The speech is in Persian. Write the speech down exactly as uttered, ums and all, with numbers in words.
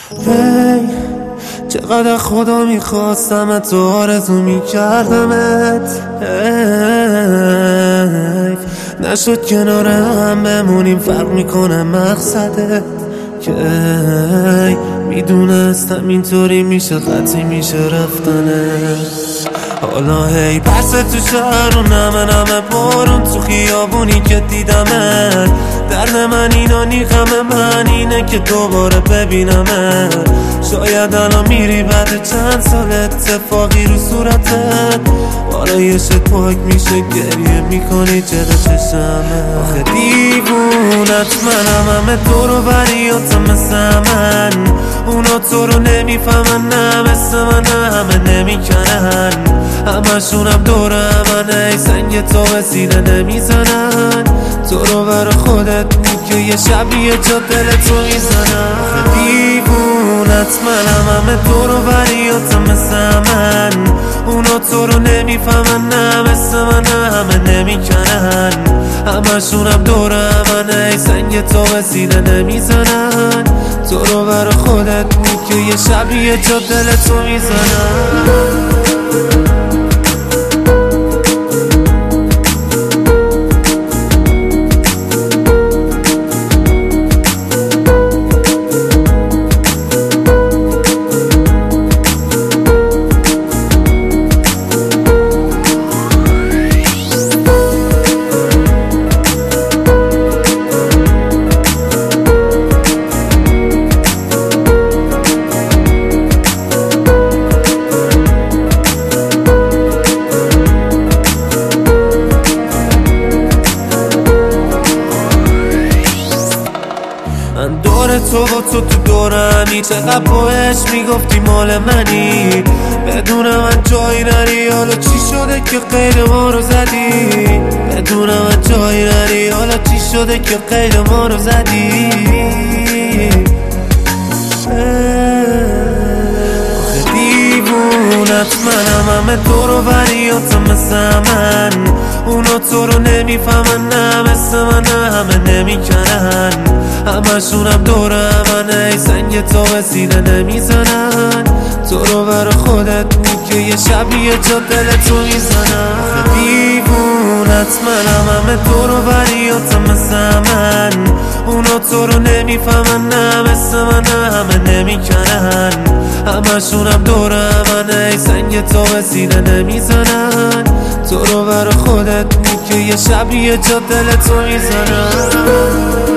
هی چقدر خدا میخواستم تو آرزو میکردمت، هی نشد کنار هم بمونیم، فرق میکنه مقصدت که میدونستم اینطوری میشه، قطعی میشه رفتنه. حالا هی پس تو شهر و نمه نمه بارون تو خیابونی که دیدمت، درد من اینا نیخم من اینه که دوباره ببینمت. شاید الان میری بعد چند سال اتفاقی رو صورتت، حالا یه شد پاک میشه گریه میکنی چقدر چشمه. آخه دیوونت منم، همه دور و بریاتم مثل من، اونا تو رو نمیفهمن نه مثل من همه نمیکنن، همشونم دور همه سنگ تو به سینه نمیزنن، تو رو بر خودت که یه شبیه جا دل تو میزنن. آخه دیوونت منم، همه دور و بریاتم مثل من، اونا تو رو نمیفهمن نه مثل من همه نمیکنن، همشونم دور همه سنگ تو به سینه نمیزنن، تو رو بر خودت که یه شبیه جا دل تو میزنن. من دور تو و تو تو دورمی، چقدر باش میگفتی مال منی، بدون من جایی نری، حالا چی شده که غیر ما رو زدی، بدون من جایی نری، حالا چی شده که غیر ما رو زدی. آخه دیوونت منم، همه دور و بریاتم مثل من، اونا تو رو نمیفهمن نه مثل من همه نمیکنن، همشونم دور همه سنگ تو به سینه نمیزنن، تو رو بر خودت که یه شبیه جا دل تو میزنن. آخه دیوونت منم، همه دور و بریاتم مثل من، اونا تو رو نمیفهمن نه مثل من همه نمیکنن، همشونم دور همه سنگ تو به سینه نمیزنن، تو رو بر خودت که یه شبیه جا دل تو میزنن.